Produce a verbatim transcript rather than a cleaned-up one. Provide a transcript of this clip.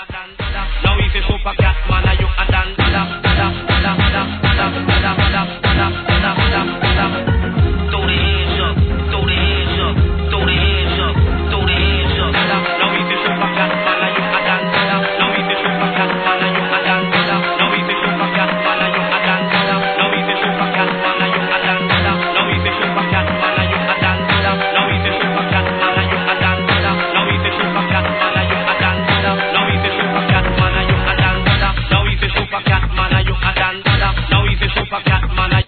Now if you super cat man, are you a dandada?